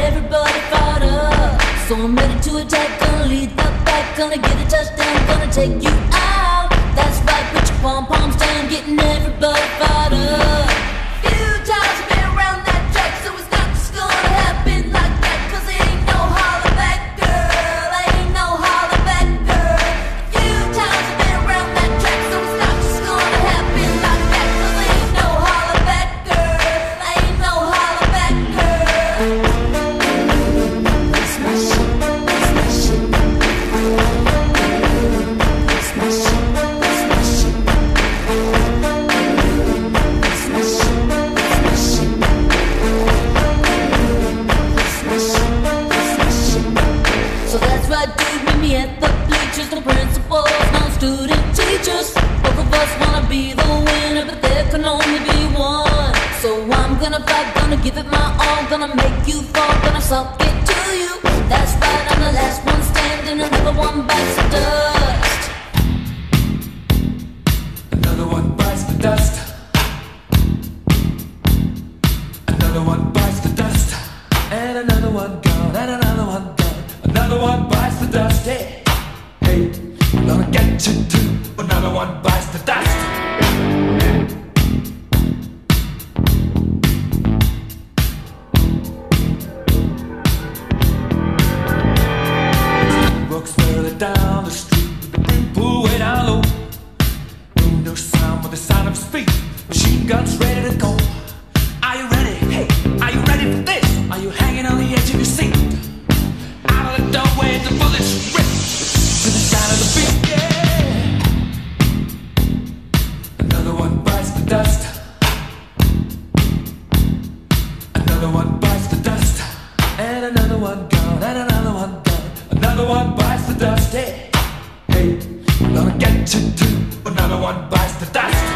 everybody fired up. So I'm ready to attack, gonna lead the back, gonna get a touchdown, gonna take you out. That's right, put your pom-poms down, getting everybody fired up. Few times I've been around that track, so it's not just gonna happen like that, 'cause it ain't no holler back, girl, ain't no holler back, girl. Few times I've been around that track, so it's not just gonna happen like that, 'cause it ain't no holler back, girl, ain't no holler back, girl. That's my shit, that's my shit. That's my shit, that's my shit. That's my shit, that's my shit. That's my shit, that's my shit. So that's right, dude, meet me at the bleachers. No principals, no student teachers. Both of us wanna be the winner, but there can only be one. So I'm gonna fight, gonna give it my all, gonna make you fall, gonna suck it to you. That's right, I'm the last one standing, another one bites the dust. Another one bites the dust. Another one bites the dust. And another one gone, and another one gone. Another one bites the dust. Hey, hey, I'm gonna get you too. Another one bites the dust. Walks further down the street with the brim pulled way down low. No sound but the sound of speed. Machine guns ready to go. Are you ready? Hey, are you ready for this? Are you hanging on the edge of your seat? Out of the doorway, the bullets rip to the sound of the beat. Yeah. Another one bites the dust. Another one bites the dust. And another one gone, and another one gone. Another one bites the dust. Hey, hey, I'm gonna get you too. Another one bites the dust.